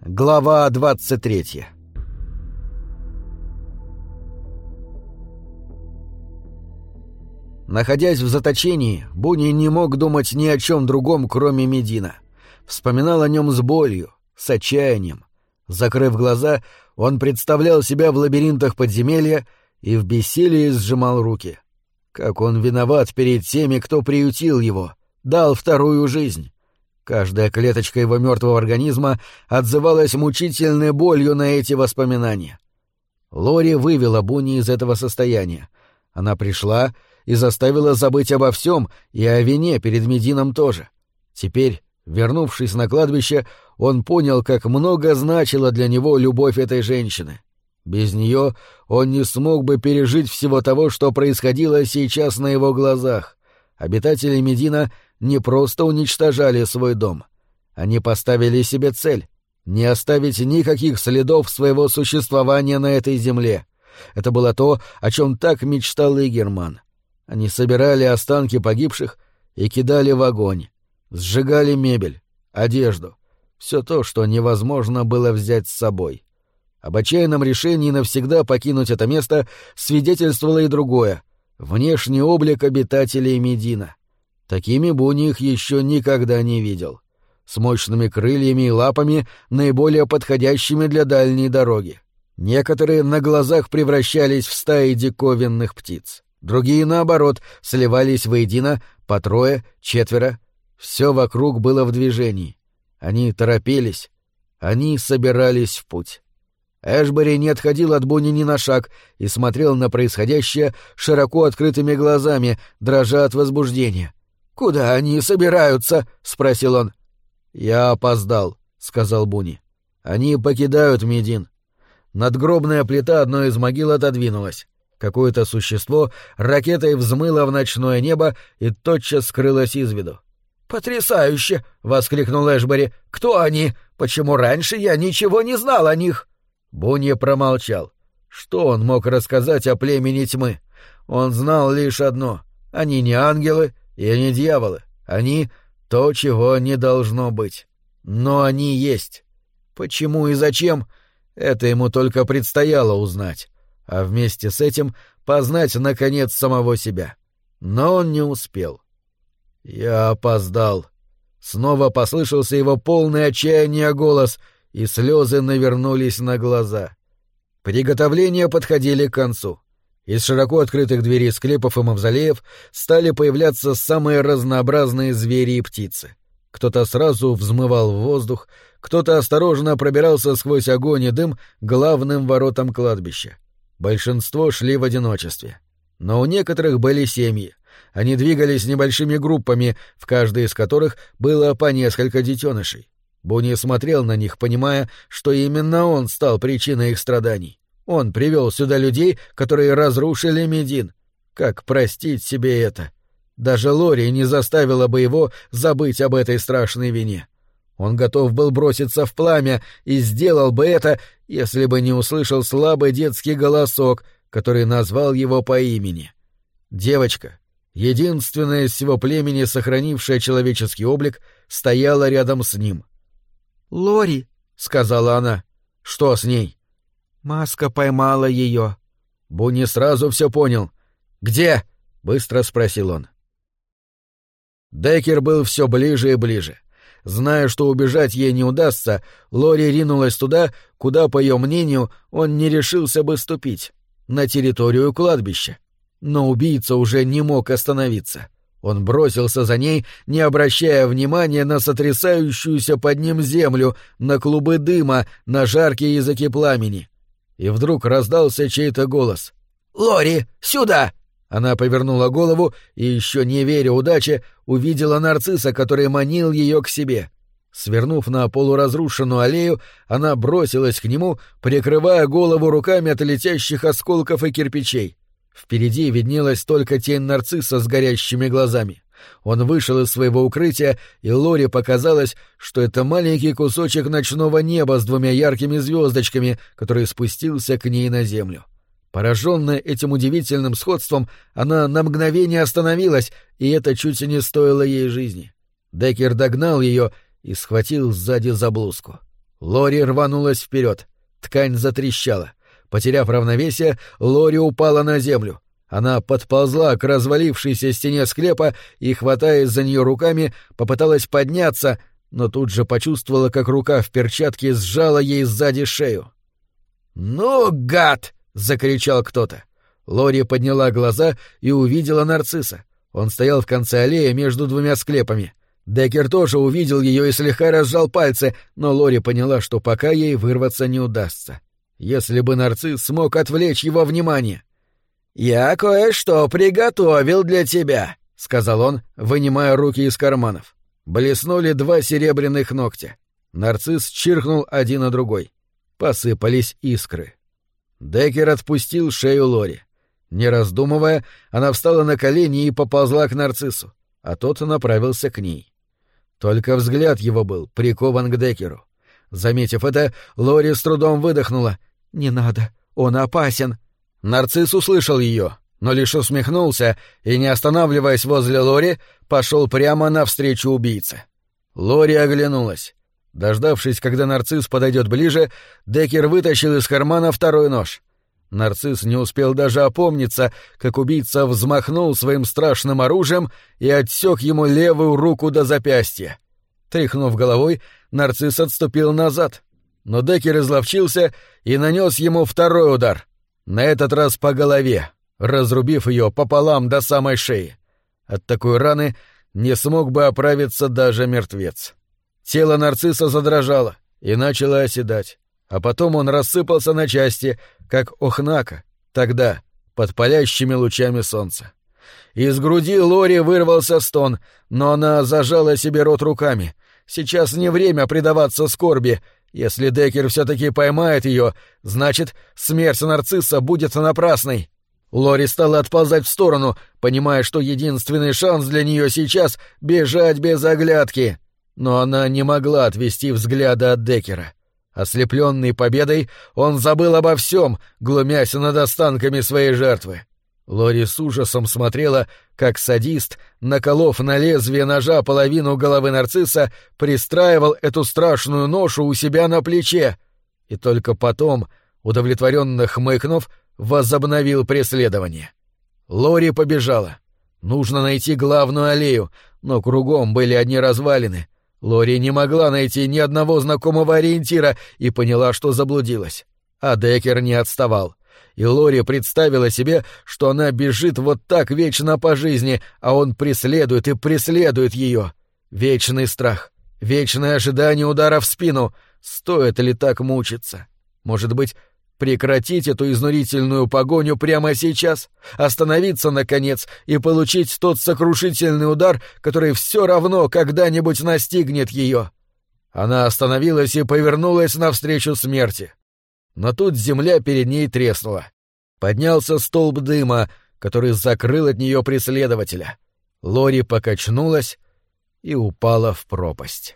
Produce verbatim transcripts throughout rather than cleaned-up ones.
Глава двадцать третья. Находясь в заточении, Буни не мог думать ни о чем другом, кроме Медина. Вспоминал о нем с болью, с отчаянием. Закрыв глаза, он представлял себя в лабиринтах подземелья и в бессилии сжимал руки. Как он виноват перед теми, кто приютил его, дал вторую жизнь. Каждая клеточка его мертвого организма отзывалась мучительной болью на эти воспоминания. Лори вывела Буни из этого состояния. Она пришла и заставила забыть обо всем, и о вине перед Медином тоже. Теперь, вернувшись на кладбище, он понял, как много значила для него любовь этой женщины. Без нее он не смог бы пережить всего того, что происходило сейчас на его глазах. Обитатели Медина не просто уничтожали свой дом. Они поставили себе цель — не оставить никаких следов своего существования на этой земле. Это было то, о чем так мечтал Игерман. Они собирали останки погибших и кидали в огонь, сжигали мебель, одежду, все то, что невозможно было взять с собой. Об отчаянном решении навсегда покинуть это место свидетельствовало и другое — внешний облик обитателей Медина. Такими Буни их еще никогда не видел. С мощными крыльями и лапами, наиболее подходящими для дальней дороги. Некоторые на глазах превращались в стаи диковинных птиц. Другие, наоборот, сливались воедино по трое, четверо. Все вокруг было в движении. Они торопились. Они собирались в путь. Эшбери не отходил от Буни ни на шаг и смотрел на происходящее широко открытыми глазами, дрожа от возбуждения. «Куда они собираются?» — спросил он. «Я опоздал», — сказал Буни. «Они покидают Медин». Надгробная плита одной из могил отодвинулась. Какое-то существо ракетой взмыло в ночное небо и тотчас скрылось из виду. «Потрясающе!» — воскликнул Эшбери. «Кто они? Почему раньше я ничего не знал о них?» Буни промолчал. Что он мог рассказать о племени тьмы? Он знал лишь одно — они не ангелы и не дьяволы. Они — то, чего не должно быть. Но они есть. Почему и зачем? Это ему только предстояло узнать. А вместе с этим познать, наконец, самого себя. Но он не успел. «Я опоздал». Снова послышался его полный отчаяния голос, и слезы навернулись на глаза. Приготовления подходили к концу. Из широко открытых дверей склепов и мавзолеев стали появляться самые разнообразные звери и птицы. Кто-то сразу взмывал в воздух, кто-то осторожно пробирался сквозь огонь и дым к главным воротам кладбища. Большинство шли в одиночестве. Но у некоторых были семьи. Они двигались небольшими группами, в каждой из которых было по несколько детенышей. Буни смотрел на них, понимая, что именно он стал причиной их страданий. Он привел сюда людей, которые разрушили Медин. Как простить себе это? Даже Лори не заставила бы его забыть об этой страшной вине. Он готов был броситься в пламя и сделал бы это, если бы не услышал слабый детский голосок, который назвал его по имени. Девочка, единственная из всего племени, сохранившая человеческий облик, стояла рядом с ним. «Лори», — сказала она. «Что с ней?» «Маска поймала ее». Буни сразу все понял. «Где?» — быстро спросил он. Деккер был все ближе и ближе. Зная, что убежать ей не удастся, Лори ринулась туда, куда, по ее мнению, он не решился бы ступить — на территорию кладбища. Но убийца уже не мог остановиться. Он бросился за ней, не обращая внимания на сотрясающуюся под ним землю, на клубы дыма, на жаркие языки пламени. И вдруг раздался чей-то голос. «Лори, сюда!» Она повернула голову и, еще не веря удаче, увидела нарцисса, который манил ее к себе. Свернув на полуразрушенную аллею, она бросилась к нему, прикрывая голову руками от летящих осколков и кирпичей. Впереди виднелась только тень нарцисса с горящими глазами. Он вышел из своего укрытия, и Лори показалось, что это маленький кусочек ночного неба с двумя яркими звездочками, который спустился к ней на землю. Пораженная этим удивительным сходством, она на мгновение остановилась, и это чуть не стоило ей жизни. Деккер догнал ее и схватил сзади за блузку. Лори рванулась вперед. Ткань затрещала. Потеряв равновесие, Лори упала на землю. Она подползла к развалившейся стене склепа и, хватаясь за нее руками, попыталась подняться, но тут же почувствовала, как рука в перчатке сжала ей сзади шею. «Ну, гад!» — закричал кто-то. Лори подняла глаза и увидела нарцисса. Он стоял в конце аллеи между двумя склепами. Деккер тоже увидел ее и слегка разжал пальцы, но Лори поняла, что пока ей вырваться не удастся. Если бы нарцисс смог отвлечь его внимание. «Я кое-что приготовил для тебя», — сказал он, вынимая руки из карманов. Блеснули два серебряных ногтя. Нарцисс чиркнул один на другой. Посыпались искры. Деккер отпустил шею Лори. Не раздумывая, она встала на колени и поползла к нарциссу, а тот направился к ней. Только взгляд его был прикован к Деккеру. Заметив это, Лори с трудом выдохнула. «Не надо, он опасен». Нарцисс услышал ее, но лишь усмехнулся и, не останавливаясь возле Лори, пошел прямо навстречу убийце. Лори оглянулась. Дождавшись, когда нарцисс подойдет ближе, Деккер вытащил из кармана второй нож. Нарцисс не успел даже опомниться, как убийца взмахнул своим страшным оружием и отсек ему левую руку до запястья. Тряхнув головой, нарцисс отступил назад, но Деккер изловчился и нанес ему второй удар. На этот раз по голове, разрубив ее пополам до самой шеи. От такой раны не смог бы оправиться даже мертвец. Тело нарцисса задрожало и начало оседать, а потом он рассыпался на части, как охнака, тогда, под палящими лучами солнца. Из груди Лори вырвался стон, но она зажала себе рот руками. Сейчас не время предаваться скорби. Если Деккер все-таки поймает ее, значит, смерть нарцисса будет напрасной. Лори стала отползать в сторону, понимая, что единственный шанс для нее сейчас — бежать без оглядки. Но она не могла отвести взгляда от Деккера. Ослепленный победой, он забыл обо всем, глумясь над останками своей жертвы. Лори с ужасом смотрела, как садист, наколов на лезвие ножа половину головы нарцисса, пристраивал эту страшную ношу у себя на плече, и только потом, удовлетворенно хмыкнув, возобновил преследование. Лори побежала. Нужно найти главную аллею, но кругом были одни развалины. Лори не могла найти ни одного знакомого ориентира и поняла, что заблудилась. А Деккер не отставал. И Лори представила себе, что она бежит вот так вечно по жизни, а он преследует и преследует ее. Вечный страх, вечное ожидание удара в спину. Стоит ли так мучиться? Может быть, прекратить эту изнурительную погоню прямо сейчас, остановиться, наконец, и получить тот сокрушительный удар, который все равно когда-нибудь настигнет ее? Она остановилась и повернулась навстречу смерти. Но тут земля перед ней треснула. Поднялся столб дыма, который закрыл от нее преследователя. Лори покачнулась и упала в пропасть.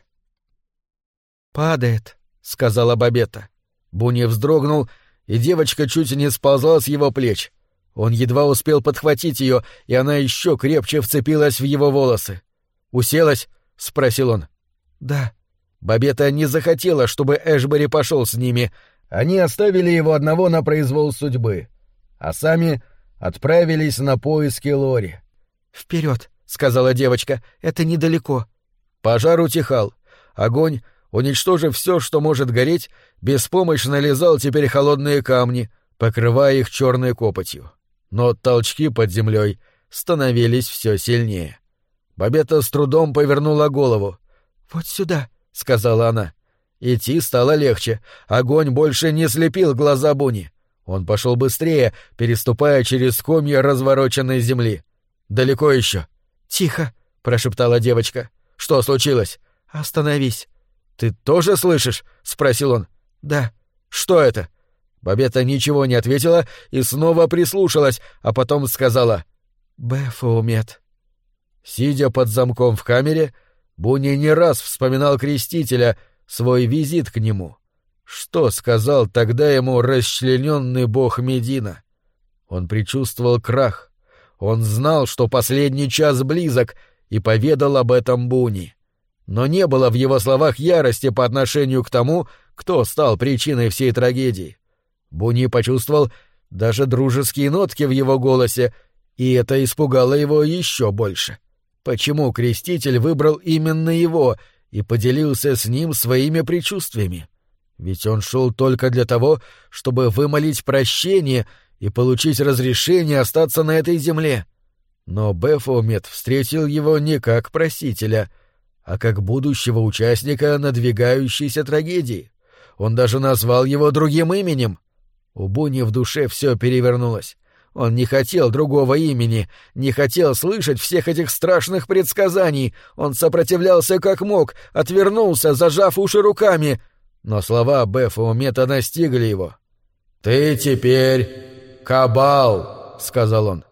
«Падает», — сказала Бабетта. Буни вздрогнул, и девочка чуть не сползла с его плеч. Он едва успел подхватить ее, и она еще крепче вцепилась в его волосы. «Уселась?» — спросил он. «Да». Бабетта не захотела, чтобы Эшбери пошел с ними. Они оставили его одного на произвол судьбы, а сами отправились на поиски Лори. «Вперед», — сказала девочка, — «это недалеко». Пожар утихал. Огонь, уничтожив все, что может гореть, беспомощно лизал теперь холодные камни, покрывая их черной копотью. Но толчки под землей становились все сильнее. Бабетта с трудом повернула голову. «Вот сюда», — сказала она. Идти стало легче. Огонь больше не слепил глаза Буни. Он пошел быстрее, переступая через комья развороченной земли. «Далеко еще?» «Тихо», — прошептала девочка. «Что случилось?» «Остановись». «Ты тоже слышишь?» — спросил он. «Да». «Что это?» Бабетта ничего не ответила и снова прислушалась, а потом сказала «Бефаумет». Сидя под замком в камере, Буни не раз вспоминал Крестителя, свой визит к нему. Что сказал тогда ему расчлененный бог Медина? Он предчувствовал крах. Он знал, что последний час близок, и поведал об этом Буни. Но не было в его словах ярости по отношению к тому, кто стал причиной всей трагедии. Буни почувствовал даже дружеские нотки в его голосе, и это испугало его еще больше. Почему Креститель выбрал именно его и поделился с ним своими предчувствиями? Ведь он шел только для того, чтобы вымолить прощение и получить разрешение остаться на этой земле. Но Бефомет встретил его не как просителя, а как будущего участника надвигающейся трагедии. Он даже назвал его другим именем. У Буни в душе все перевернулось. Он не хотел другого имени, не хотел слышать всех этих страшных предсказаний. Он сопротивлялся как мог, отвернулся, зажав уши руками. Но слова Бефомета настигли его. «Ты теперь Кабал», — сказал он.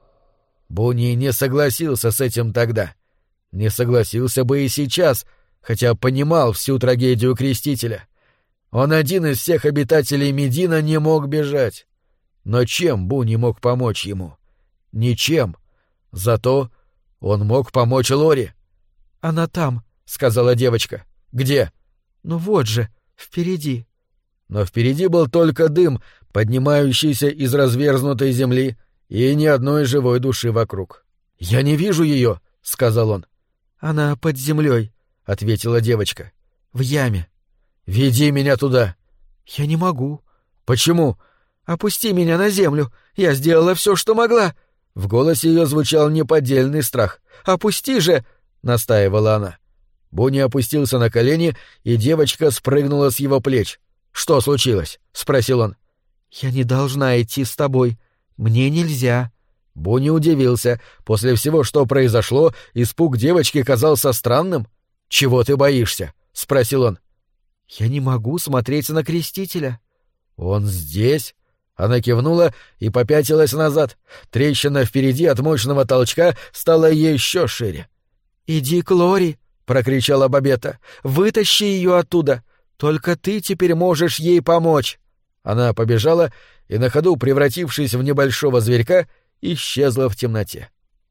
Буни не согласился с этим тогда. Не согласился бы и сейчас, хотя понимал всю трагедию Крестителя. Он один из всех обитателей Медина не мог бежать. Но чем Буни мог помочь ему? Ничем. Зато он мог помочь Лори. «Она там», — сказала девочка. «Где?» «Ну вот же, впереди». Но впереди был только дым, поднимающийся из разверзнутой земли, и ни одной живой души вокруг. «Я не вижу ее», — сказал он. «Она под землей», — ответила девочка. «В яме». «Веди меня туда». «Я не могу». «Почему?» «Опусти меня на землю. Я сделала все, что могла». В голосе ее звучал неподдельный страх. «Опусти же!» — настаивала она. Буни опустился на колени, и девочка спрыгнула с его плеч. «Что случилось?» — спросил он. «Я не должна идти с тобой. Мне нельзя». Буни удивился. После всего, что произошло, испуг девочки казался странным. «Чего ты боишься?» — спросил он. «Я не могу смотреть на Крестителя». «Он здесь?» Она кивнула и попятилась назад. Трещина впереди от мощного толчка стала еще шире. «Иди к Лори!» — прокричала Бабета. «Вытащи ее оттуда! Только ты теперь можешь ей помочь!» Она побежала и, на ходу превратившись в небольшого зверька, исчезла в темноте.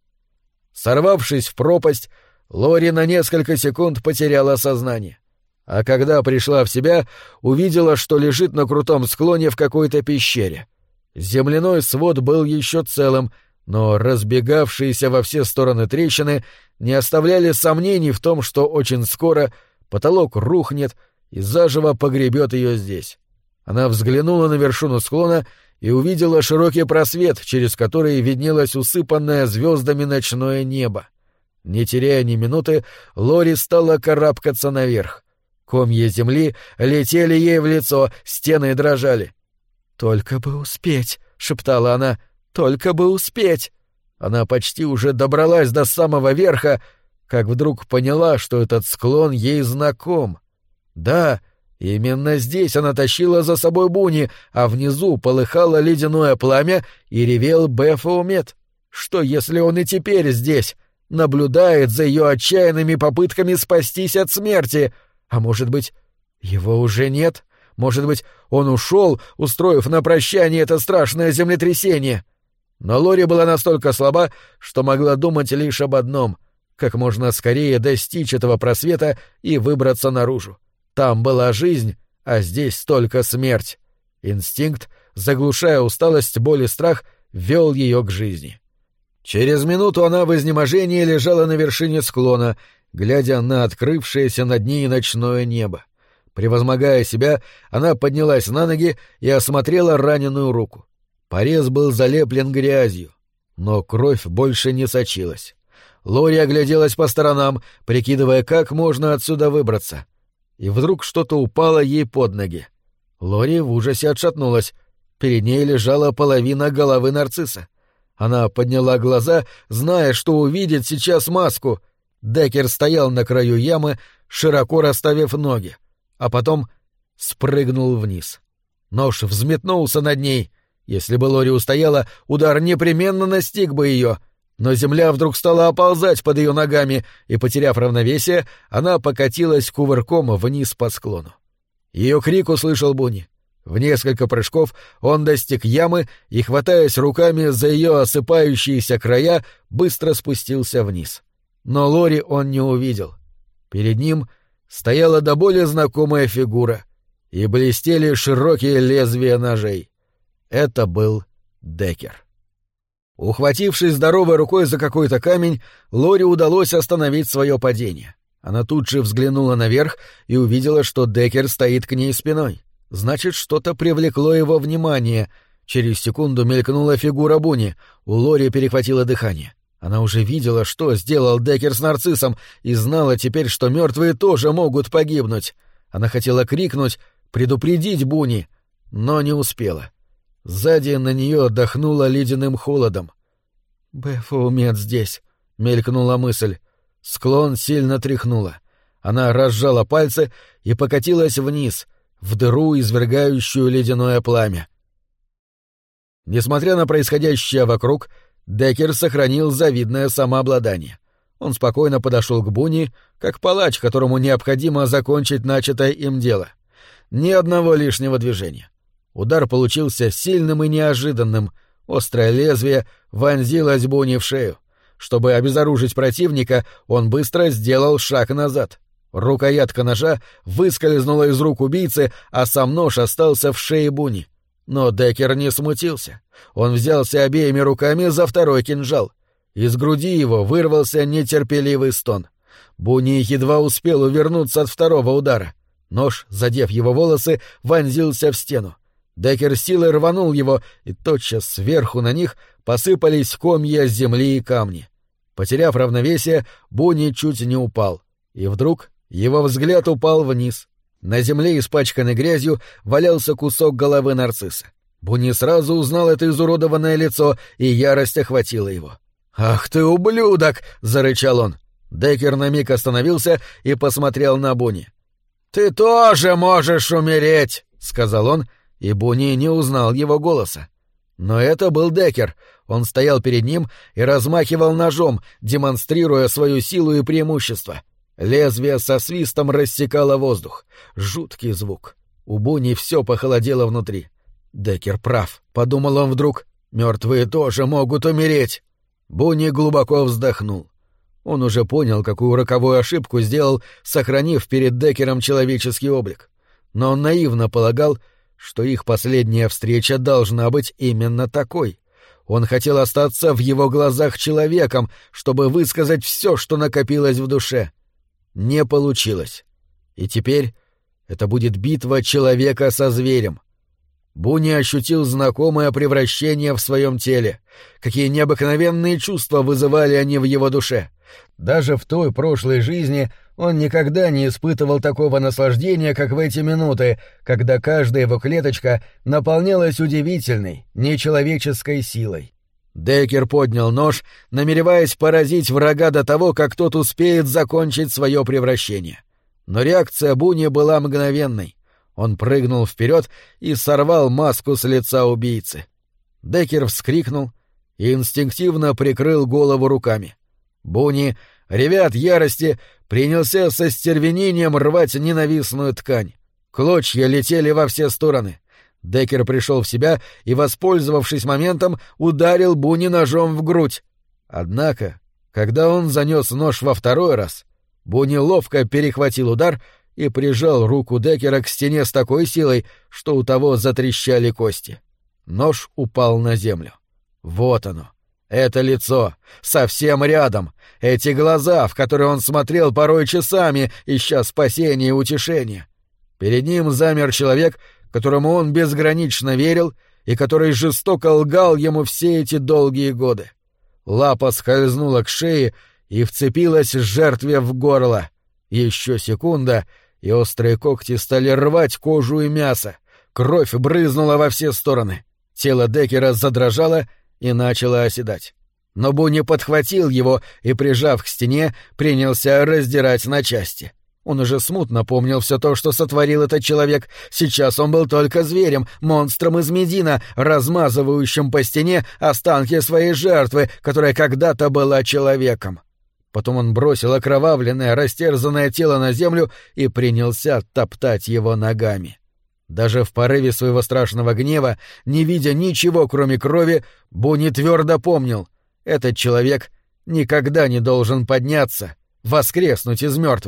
Сорвавшись в пропасть, Лори на несколько секунд потеряла сознание. А когда пришла в себя, увидела, что лежит на крутом склоне в какой-то пещере. Земляной свод был еще целым, но разбегавшиеся во все стороны трещины не оставляли сомнений в том, что очень скоро потолок рухнет и заживо погребет ее здесь. Она взглянула на вершину склона и увидела широкий просвет, через который виднелось усыпанное звездами ночное небо. Не теряя ни минуты, Лори стала карабкаться наверх. Комья земли летели ей в лицо, стены дрожали. «Только бы успеть», — шептала она, — «только бы успеть». Она почти уже добралась до самого верха, как вдруг поняла, что этот склон ей знаком. Да, именно здесь она тащила за собой Буни, а внизу полыхало ледяное пламя и ревел Бефомет. Что, если он и теперь здесь, наблюдает за ее отчаянными попытками спастись от смерти? А может быть, его уже нет? Может быть, он ушел, устроив на прощание это страшное землетрясение? Но Лори была настолько слаба, что могла думать лишь об одном — как можно скорее достичь этого просвета и выбраться наружу. Там была жизнь, а здесь только смерть. Инстинкт, заглушая усталость, боль и страх, вел ее к жизни. Через минуту она в изнеможении лежала на вершине склона, глядя на открывшееся над ней ночное небо. Превозмогая себя, она поднялась на ноги и осмотрела раненую руку. Порез был залеплен грязью, но кровь больше не сочилась. Лори огляделась по сторонам, прикидывая, как можно отсюда выбраться. И вдруг что-то упало ей под ноги. Лори в ужасе отшатнулась. Перед ней лежала половина головы нарцисса. Она подняла глаза, зная, что увидит сейчас маску. Деккер стоял на краю ямы, широко расставив ноги, а потом спрыгнул вниз. Нож взметнулся над ней. Если бы Лори устояла, удар непременно настиг бы ее. Но земля вдруг стала оползать под ее ногами, и, потеряв равновесие, она покатилась кувырком вниз по склону. Ее крик услышал Буни. В несколько прыжков он достиг ямы и, хватаясь руками за ее осыпающиеся края, быстро спустился вниз. Но Лори он не увидел. Перед ним стояла до боли знакомая фигура, и блестели широкие лезвия ножей. Это был Деккер. Ухватившись здоровой рукой за какой-то камень, Лори удалось остановить свое падение. Она тут же взглянула наверх и увидела, что Деккер стоит к ней спиной. Значит, что-то привлекло его внимание. Через секунду мелькнула фигура Буни. У Лори перехватило дыхание. Она уже видела, что сделал Деккер с нарциссом, и знала теперь, что мертвые тоже могут погибнуть. Она хотела крикнуть, предупредить Буни, но не успела. Сзади на нее отдохнуло ледяным холодом. «Бефаумет здесь», — мелькнула мысль. Склон сильно тряхнуло. Она разжала пальцы и покатилась вниз, в дыру, извергающую ледяное пламя. Несмотря на происходящее вокруг, Деккер сохранил завидное самообладание. Он спокойно подошел к Буни, как палач, которому необходимо закончить начатое им дело. Ни одного лишнего движения. Удар получился сильным и неожиданным. Острое лезвие вонзилось Буни в шею. Чтобы обезоружить противника, он быстро сделал шаг назад. Рукоятка ножа выскользнула из рук убийцы, а сам нож остался в шее Буни. Но Деккер не смутился. Он взялся обеими руками за второй кинжал. Из груди его вырвался нетерпеливый стон. Буни едва успел увернуться от второго удара. Нож, задев его волосы, вонзился в стену. Деккер силой рванул его, и тотчас сверху на них посыпались комья земли и камни. Потеряв равновесие, Буни чуть не упал. И вдруг его взгляд упал вниз. На земле, испачканной грязью, валялся кусок головы нарцисса. Буни сразу узнал это изуродованное лицо, и ярость охватила его. «Ах ты, ублюдок!» — зарычал он. Деккер на миг остановился и посмотрел на Буни. «Ты тоже можешь умереть!» — сказал он, и Буни не узнал его голоса. Но это был Деккер. Он стоял перед ним и размахивал ножом, демонстрируя свою силу и преимущество. Лезвие со свистом рассекало воздух. Жуткий звук. У Буни все похолодело внутри. «Деккер прав», — подумал он вдруг. «Мертвые тоже могут умереть». Буни глубоко вздохнул. Он уже понял, какую роковую ошибку сделал, сохранив перед Деккером человеческий облик. Но он наивно полагал, что их последняя встреча должна быть именно такой. Он хотел остаться в его глазах человеком, чтобы высказать все, что накопилось в душе. Не получилось. И теперь это будет битва человека со зверем. Буни ощутил знакомое превращение в своем теле. Какие необыкновенные чувства вызывали они в его душе. Даже в той прошлой жизни он никогда не испытывал такого наслаждения, как в эти минуты, когда каждая его клеточка наполнялась удивительной, нечеловеческой силой. Деккер поднял нож, намереваясь поразить врага до того, как тот успеет закончить свое превращение. Но реакция Буни была мгновенной. Он прыгнул вперед и сорвал маску с лица убийцы. Деккер вскрикнул и инстинктивно прикрыл голову руками. Буни, ревя от ярости, принялся со стервенением рвать ненавистную ткань. Клочья летели во все стороны. Деккер пришел в себя и, воспользовавшись моментом, ударил Буни ножом в грудь. Однако, когда он занес нож во второй раз, Буни ловко перехватил удар и прижал руку Деккера к стене с такой силой, что у того затрещали кости. Нож упал на землю. Вот оно. Это лицо, совсем рядом, эти глаза, в которые он смотрел порой часами, ища спасения и утешения. Перед ним замер человек, которому он безгранично верил и который жестоко лгал ему все эти долгие годы. Лапа скользнула к шее и вцепилась жертве в горло. Еще секунда, и острые когти стали рвать кожу и мясо. Кровь брызнула во все стороны. Тело Деккера задрожало и начало оседать. Но Буни подхватил его и, прижав к стене, принялся раздирать на части. Он уже смутно помнил все то, что сотворил этот человек. Сейчас он был только зверем, монстром из Медина, размазывающим по стене останки своей жертвы, которая когда-то была человеком. Потом он бросил окровавленное, растерзанное тело на землю и принялся топтать его ногами. Даже в порыве своего страшного гнева, не видя ничего, кроме крови, Буни твердо помнил — этот человек никогда не должен подняться, воскреснуть из мертвых.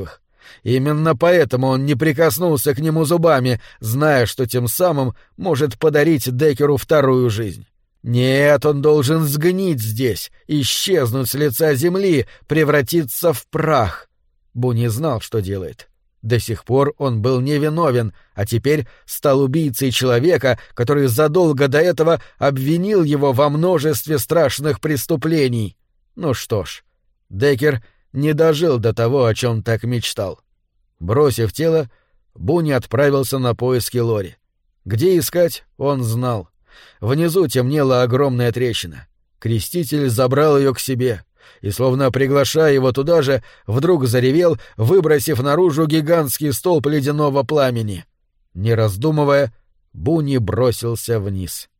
Именно поэтому он не прикоснулся к нему зубами, зная, что тем самым может подарить Деккеру вторую жизнь. Нет, он должен сгнить здесь, исчезнуть с лица земли, превратиться в прах. Бу не знал, что делает. До сих пор он был невиновен, а теперь стал убийцей человека, который задолго до этого обвинил его во множестве страшных преступлений. Ну что ж, Деккер не дожил до того, о чем так мечтал. Бросив тело, Буни отправился на поиски Лори. Где искать, он знал. Внизу темнела огромная трещина. Креститель забрал ее к себе и, словно приглашая его туда же, вдруг заревел, выбросив наружу гигантский столб ледяного пламени. Не раздумывая, Буни бросился вниз.